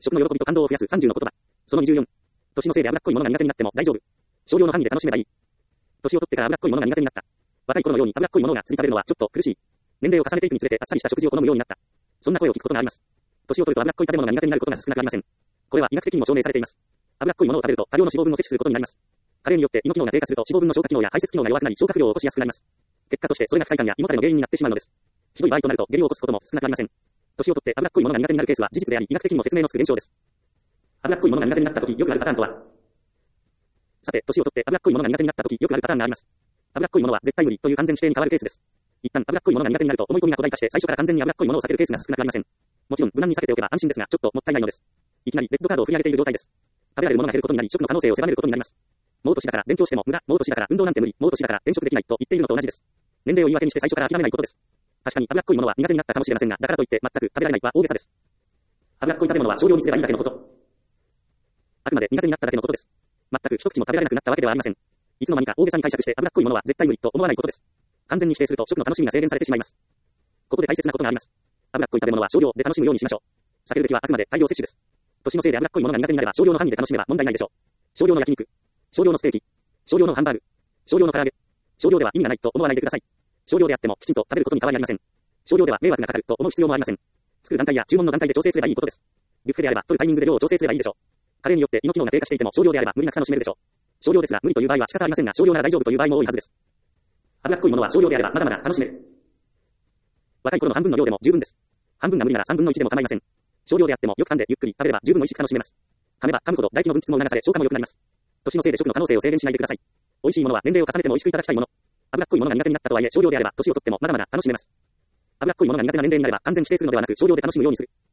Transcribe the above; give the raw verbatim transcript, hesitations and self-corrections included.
食の喜びと感動を増やすさんじゅうの言葉。そのにじゅうよん。年のせいで脂っこいものが苦手になっても大丈夫。少量の範囲で楽しめばいい。年を取ってから脂っこいものが苦手になった。若い頃のように脂っこいものがつい食べるのはちょっと苦しい。年齢を重ねていくにつれてあっさりした食事を好むようになった。そんな声を聞くことがあります。年を取ると脂っこい食べ物が苦手になることが少なくありません。これは医学的にも証明されています。脂っこいものを食べると多量の脂肪分を摂取することになります。加齢によって胃の機能が低下すると脂肪分の消化機能や排泄機能が弱くなり消化不良を起こしやすくなります。結果としてそれが不快感や胃もたれの原因になってしまうのです。ひどい場合となると下痢を起こすことも少なくありません。年を取って脂っこいものが苦手になるケースは事実であり医学的にも説明のつく現象です。脂っこいものが苦手になったときよくあるパターンとは。さて、年を取って脂っこいものが苦手になったときよくあるパターンがあります。脂っこいものは絶対無理という完全否定に変わるケースです。一旦脂っこいものが苦手になると思い込みが巨大化して最初から完全に脂っこいものを避けるケースが少なくありません。もちろん無難に避けておけば安心ですがちょっともったいないのです。いきなりレッドカードを振り上げている状態です。食べられるものが減ることになり食の可能性を狭めることになります。もう年だから勉強しても無駄、もう年だから運動なんて無理、もう年だから転職できないと言っているのと同じです。年齢を言い訳にして最初から諦めないことです。確かに脂っこいものは苦手になったかもしれませんが、だからといって全く食べられないは大げさです。脂っこい食べ物は少量にすればいいだけのこと。あくまで苦手になっただけのことです。全く一口も食べられなくなったわけではありません。いつの間にか大げさに解釈して脂っこいものは絶対無理と思わないことです。完全に否定すると食の楽しみが制限されてしまいます。ここで大切なことがあります。脂っこい食べ物は少量で楽しむようにしましょう。避けるべきはあくまで大量摂取です。年のせいで脂っこいものが苦手になれば少量の範囲で楽しめば問題ないでしょう。少量の焼肉、少量のステーキ、少量のハンバーグ、少量の唐揚げ、少量では意味がないと思わないでください。少量であってもきちんと食べることに変わりありません。少量では迷惑がかかると思う必要もありません。作る団体や注文の団体で調整すればいいことです。ビュッフェであれば取るタイミングで量を調整すればいいでしょう。加齢によって胃の機能が低下していても少量であれば無理なく楽しめるでしょう。少量ですが無理という場合は仕方ありませんが少量なら大丈夫という場合も多いはずです。脂っこいものは少量であればまだまだ楽しめる。若い頃の半分の量でも十分です。半分が無理なら三分の一でも構いません。少量であってもよく噛んでゆっくり食べれば十分美味しく楽しめます。噛めば噛むほど唾液の分泌も促され消化も良くなります。年のせいで食の可能性を制限しないでください。美味しいものは年齢を重ねても美味しくいただきたいもの。脂っこいものが苦手になったとはいえ少量であれば年をとってもまだまだ楽しめます。脂っこいものが苦手な年齢になれば完全否定するのではなく少量で楽しむようにする。